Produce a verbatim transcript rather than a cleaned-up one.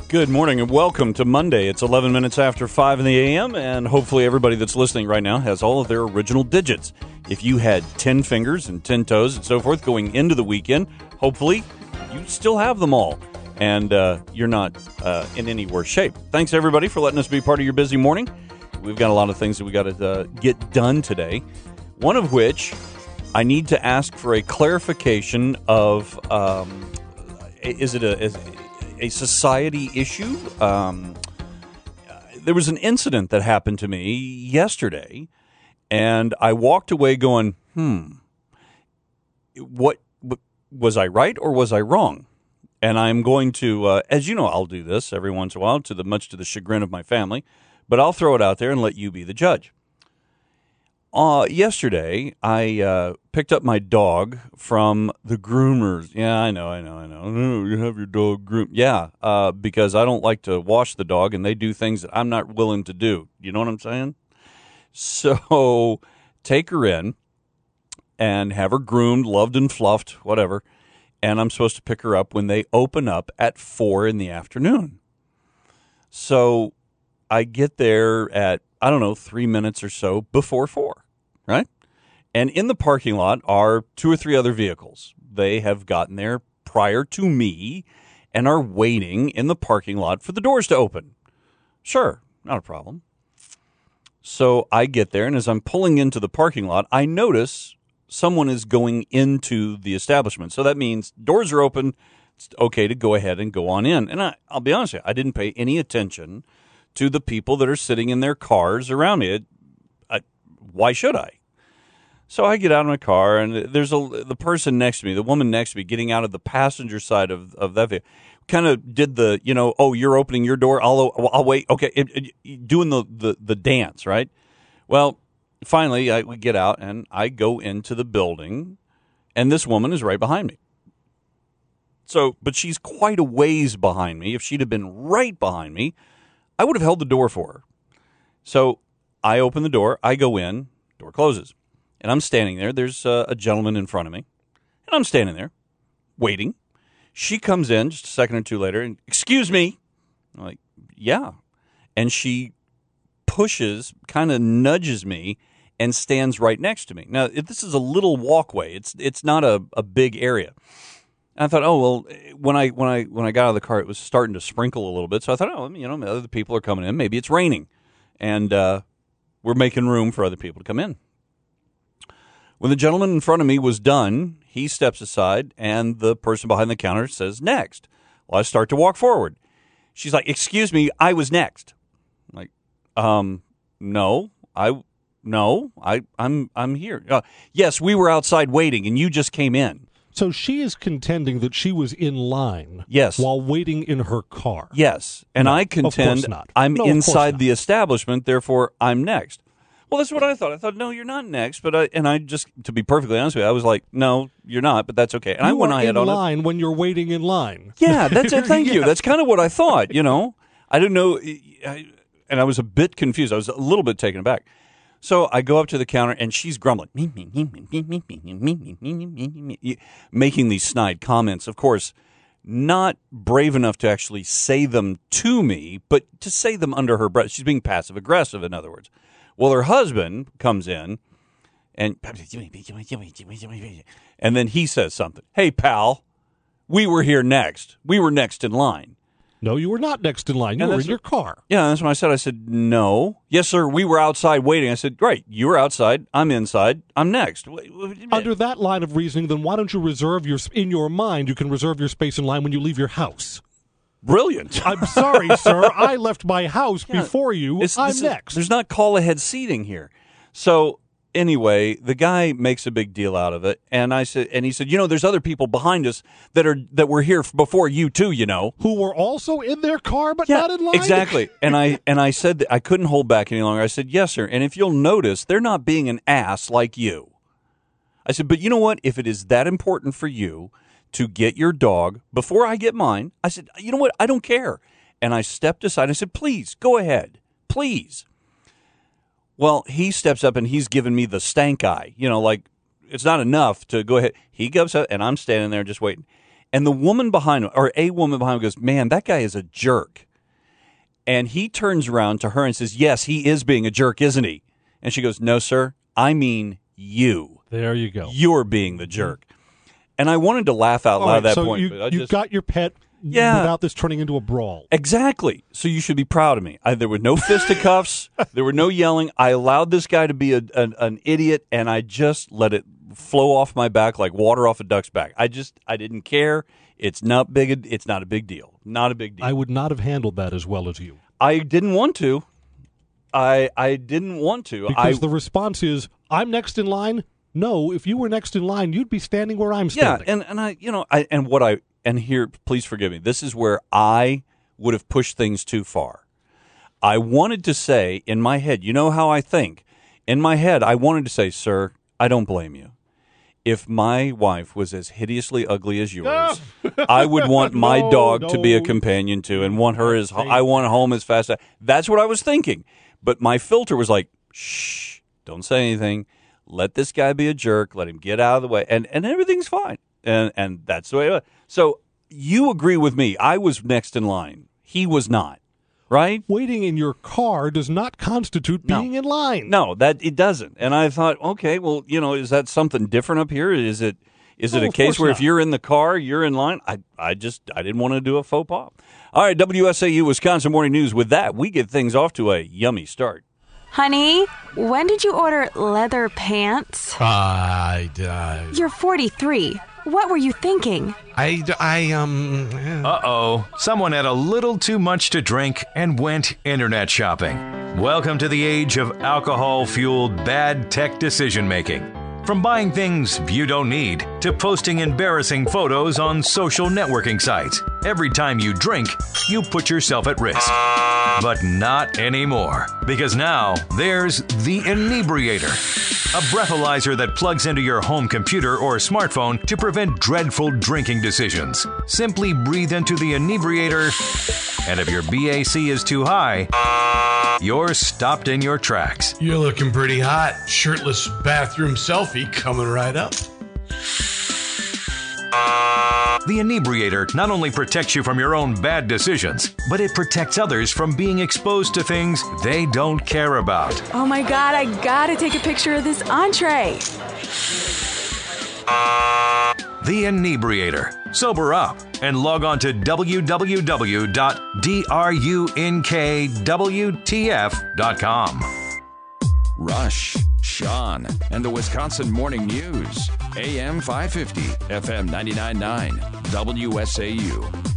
Good morning and welcome to Monday. It's eleven minutes after five in the a m, and hopefully everybody that's listening right now has all of their original digits. If you had ten fingers and ten toes and so forth going into the weekend, hopefully you still have them all, and uh, you're not uh, in any worse shape. Thanks, everybody, for letting us be part of your busy morning. We've got a lot of things that we got to uh, get done today, one of which I need to ask for a clarification of, um, is it a... Is, a society issue. Um, there was an incident that happened to me yesterday, and I walked away going, hmm, what, was I right or was I wrong? And I'm going to, uh, as you know, I'll do this every once in a while, to the much to the chagrin of my family, but I'll throw it out there and let you be the judge. Uh, yesterday, I uh, picked up my dog from the groomers. Yeah, I know, I know, I know. Oh, you have your dog groomed. Yeah, uh, because I don't like to wash the dog, and they do things that I'm not willing to do. You know what I'm saying? So take her in and have her groomed, loved and fluffed, whatever, and I'm supposed to pick her up when they open up at four in the afternoon. So I get there at, I don't know, three minutes or so before four, right? And in the parking lot are two or three other vehicles. They have gotten there prior to me and are waiting in the parking lot for the doors to open. Sure, not a problem. So I get there, and as I'm pulling into the parking lot, I notice someone is going into the establishment. So that means doors are open. It's okay to go ahead and go on in. And I, I'll be honest with you, I didn't pay any attention to the people that are sitting in their cars around me. It, I, why should I? So I get out of my car, and there's a the person next to me, the woman next to me, getting out of the passenger side of, of that vehicle, kind of did the, you know, oh, you're opening your door, I'll I'll wait, okay, it, it, doing the, the, the dance, right? Well, finally, I, we get out, and I go into the building, and this woman is right behind me. So, but she's quite a ways behind me. If she'd have been right behind me, I would have held the door for her. So I open the door, I go in, door closes, and I'm standing there. There's uh, a gentleman in front of me, and I'm standing there waiting. She comes in just a second or two later and, excuse me. I'm like, yeah. And she pushes, kind of nudges me, and stands right next to me. Now, if this is a little walkway. It's it's not a, a big area. And I thought, oh, well, when I when I when I got out of the car, it was starting to sprinkle a little bit. So I thought, oh, you know, other people are coming in. Maybe it's raining, and uh, we're making room for other people to come in. When the gentleman in front of me was done, he steps aside, and the person behind the counter says, next. Well, I start to walk forward. She's like, excuse me, I was next. I'm like, um, no, I, no, I, I'm, I'm here. Uh, yes, we were outside waiting, and you just came in. So she is contending that she was in line, yes, while waiting in her car. Yes, and no, I contend not. I'm no, inside the establishment, therefore I'm next. Well, that's what I thought. I thought, no, you're not next. But I, and I just, to be perfectly honest with you, I was like, no, you're not. But that's okay. And you I went are ahead in on line it. when you're waiting in line. Yeah, that's it. Thank yes. you. That's kind of what I thought. You know, I didn't know, I, and I was a bit confused. I was a little bit taken aback. So I go up to the counter, and she's grumbling, making these snide comments. Of course, not brave enough to actually say them to me, but to say them under her breath. She's being passive aggressive, in other words. Well, her husband comes in, and and then he says something. Hey, pal, we were here next. We were next in line. No, you were not next in line. You and were in your car. Yeah, that's when I said, I said, no. Yes, sir, we were outside waiting. I said, right, you were outside. I'm inside. I'm next. Under that line of reasoning, then why don't you reserve your, in your mind, you can reserve your space in line when you leave your house. Brilliant. I'm sorry, sir. I left my house yeah, before you. I'm is, next. There's not call-ahead seating here. So anyway, the guy makes a big deal out of it, and I said, and he said, you know, there's other people behind us that are that were here before you too, you know, who were also in their car but yeah, not in line. Exactly. And I and I said that I couldn't hold back any longer. I said, yes, sir. And if you'll notice, they're not being an ass like you. I said, but you know what? If it is that important for you to get your dog before I get mine, I said, you know what? I don't care. And I stepped aside. I said, please, go ahead. Please. Well, he steps up and he's giving me the stank eye. You know, like, it's not enough to go ahead. He goes up and I'm standing there just waiting. And the woman behind him, or a woman behind him, goes, man, that guy is a jerk. And he turns around to her and says, yes, he is being a jerk, isn't he? And she goes, no, sir, I mean you. There you go. You're being the jerk. And I wanted to laugh out All loud right, at that so point. You, but I you just, got your pet Yeah. without this turning into a brawl. Exactly. So you should be proud of me. I, there were no fisticuffs. There were no yelling. I allowed this guy to be a, an, an idiot, and I just let it flow off my back like water off a duck's back. I just, I didn't care. It's not big. It's not a big deal. Not a big deal. I would not have handled that as well as you. I didn't want to. I I didn't want to. Because I, the response is, I'm next in line. No, if you were next in line, you'd be standing where I'm yeah, standing. and, and I, you know, I and what I and here, please forgive me. This is where I would have pushed things too far. I wanted to say in my head, you know how I think. In my head, I wanted to say, sir, I don't blame you. If my wife was as hideously ugly as yours, I would want my No, dog to be a no. companion too, and want her as I want home as fast as. That's what I was thinking. But my filter was like, shh, don't say anything. Let this guy be a jerk. Let him get out of the way, and and everything's fine. And and that's the way it was. So you agree with me? I was next in line. He was not. Right? Waiting in your car does not constitute No. being in line. No, that it doesn't. And I thought, okay, well, you know, is that something different up here? Is it is it No, a of case course where not. if you're in the car, you're in line? I I just I didn't want to do a faux pas. All right, W S A U Wisconsin Morning News. With that, we get things off to a yummy start. Honey, when did you order leather pants? I, uh, You're forty-three. What were you thinking? I, I, um, eh. Uh-oh, someone had a little too much to drink and went internet shopping. Welcome to the age of alcohol-fueled bad tech decision-making. From buying things you don't need to posting embarrassing photos on social networking sites. Every time you drink, you put yourself at risk. But not anymore, because now there's the Inebriator, a breathalyzer that plugs into your home computer or smartphone to prevent dreadful drinking decisions. Simply breathe into the Inebriator, and if your B A C is too high, you're stopped in your tracks. You're looking pretty hot. Shirtless bathroom selfie coming right up. The Inebriator not only protects you from your own bad decisions, but it protects others from being exposed to things they don't care about. Oh my god, I gotta take a picture of this entree. The Inebriator. Sober up and log on to w w w dot drunkwtf dot com. Rush, Sean, and the Wisconsin Morning News. A M five fifty, F M ninety-nine point nine, W S A U.